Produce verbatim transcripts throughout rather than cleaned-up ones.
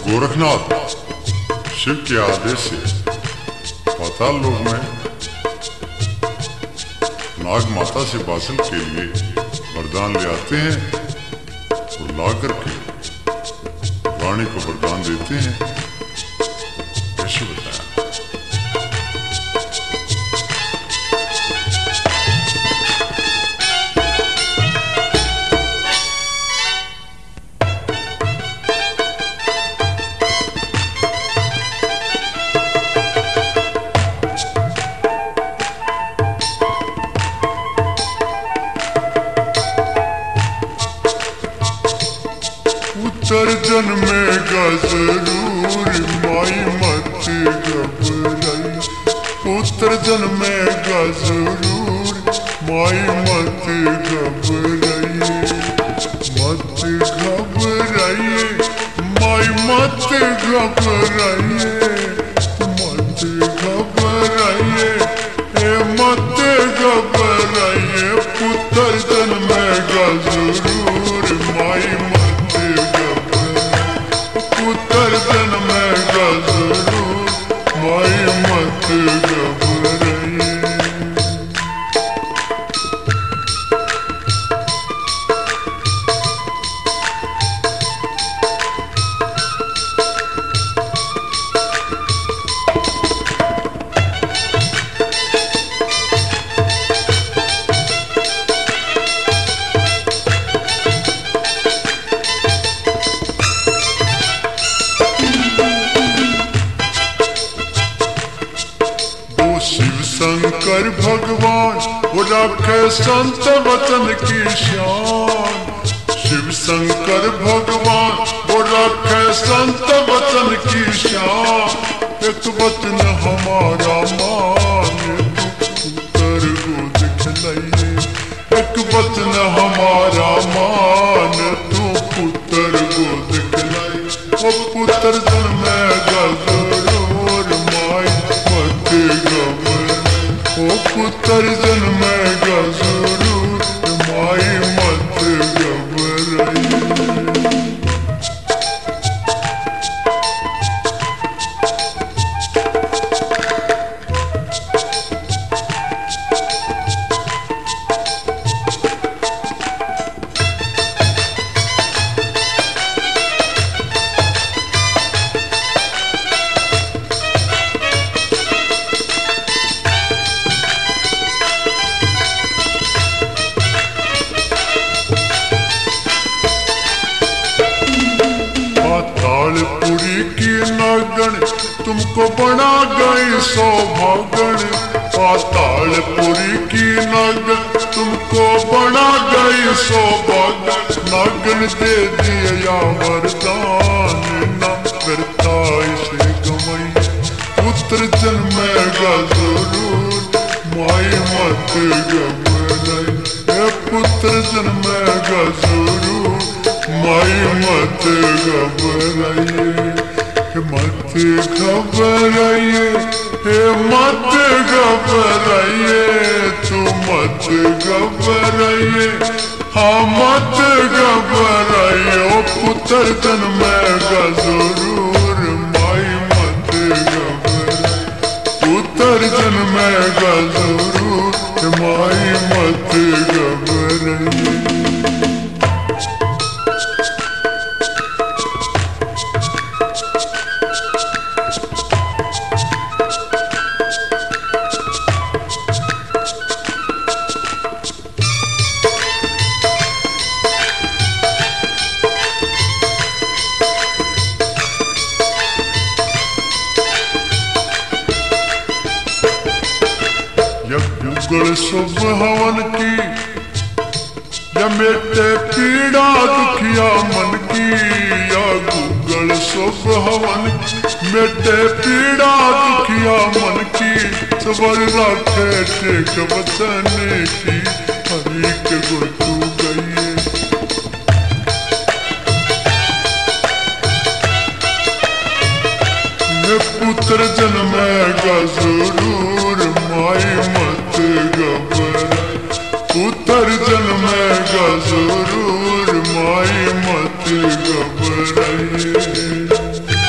गोरखनाथ शिव के आदेश से पाताल लोक में नाग माता से बासल के लिए वरदान ले आते हैं और ला करके रानी को वरदान देते हैं। ऐसे बताया उत्तर जन्मेगा जरूर माई मत घबराई, उत्तर जन्मेगा जरूर माई मत घबराइए, मत घबराइए माई मत घबराइए, मत घबराइए ए मत घबराइए, पुत्र जन्मेगा जरूर माई पुत्र जन्मेगा जरूर माई मत घबराइए। शिव शंकर भगवान वो रखे संत वचन की शान, शिव शंकर भगवान वो रखे संत वचन की शान, एक वचन हमारा मान तू पुत्र गोद खिलाइए, एक वचन हमारा मान तू पुत्र गोद खिलाइए, वो पुत्र जन्मेगा जरूर माई मत घबराइए, ओ पुत्र जन्मेगा जरूर माई मत घबराइए। पातालपुरी की नागण तुमको बना गई सौभागण, पातालपुरी की नागण तुमको बना गई सौभागण, नागन दे दिया वरदान ना करता इसे गमई, पुत्र जन्मेगा जरूर माई मत घबराई, पुत्र जन्मेगा जरूर माई मत घबराइए, मत घबराइए हे मत घबराइए, तू मत घबराइए हाँ मत घबराइए, ओ पुत्र जन्मेगा जरूर माई मत घबराइए, पुत्र जन्मेगा जरूर माई मत घबराइए। युगल शुभ हवन की या मेटे पीड़ा दुखिया मन की, या गुगल शुभ हवन मेटे पीड़ा दुखिया मन की, सबर रखे टेक वचन की हरि के गुण तू गइए, ये पुत्र जन्मेगा जरूर माई मत घबराई, पुत्र जन्मेगा जरूर माई मत घबराइए।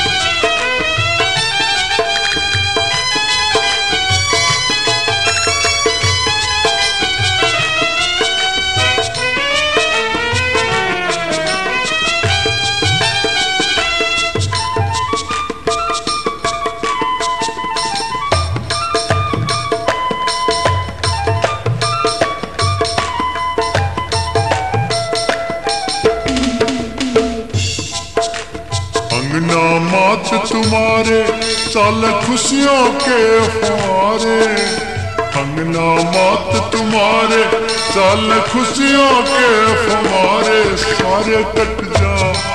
नामात तुम्हारे चल खुशियों के फुहारे, नामात तुम्हारे चल खुशियों के फुहारे। सारे कट जा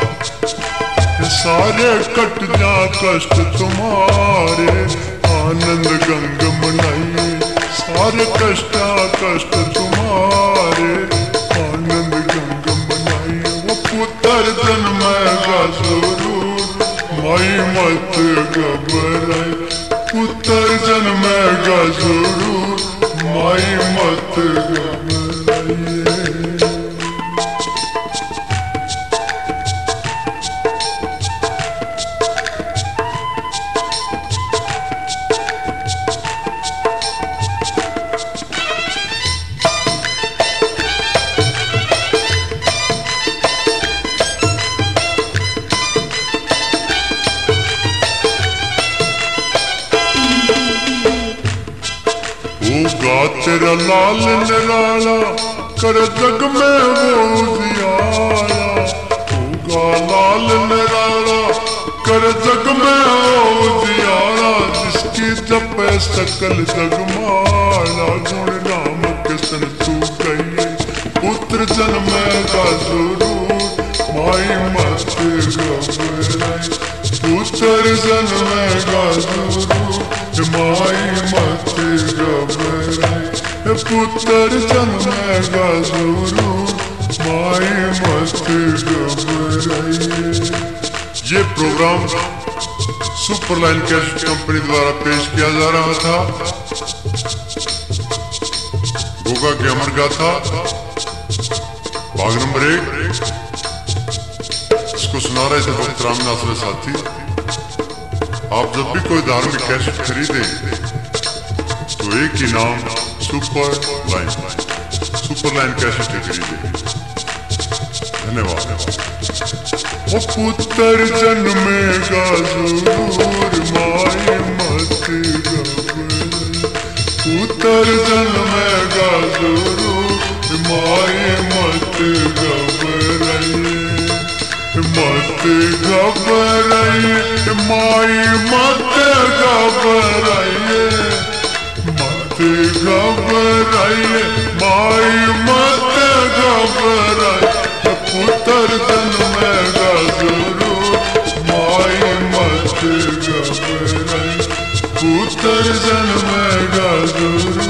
सारे कट जा कष्ट तुम्हारे, आनंद गंग मनाइए। सारे कष्ट कष्ट तुम्हारे, आनंद गंग मनाइए। वो पुत्र जन्मेगा जरूर, माई मत घबराई। पुत्र जन्मेगा जरूर, माई मत घबराइए। होगा तेरा लाल निराला कर जग में वो उजियारा। होगा लाल निराला कर जग में वो उजियारा, जिसकी जपे सकल जग माला। गुण नाम किसन तू कहिए, पुत्र जन्मेगा जरूर, माई मत घबराई। पुत्र जन्मेगा जरूर, माई मत घबराई। पुत्र जन्मेगा जरूर, माई मत घबराई। ये प्रोग्राम सुपरलाइन कैसेट कंपनी द्वारा पेश किया जा रहा था। गोगा की अमर गाथा भाग नंबर एक, इसको सुना रहे थे भक्त रामनाथ साथी। आप जब भी कोई धार्मिक कैसेट खरीदे तो एक ही नाम Super Line, Super Line cassette खरीदे। धन्यवाद। वो पुत्र जन्मेगा जरूर, माई मत घबराई। पुत्र जन्मेगा जरूर, माई मत घबराई। मत घबराइए माई मत घबराइए। मत घबराइए माई मत घबराइए। पुत्र जन्मेगा जरूर, माई मत घबराइए। पुत्र जन्मेगा जरूर,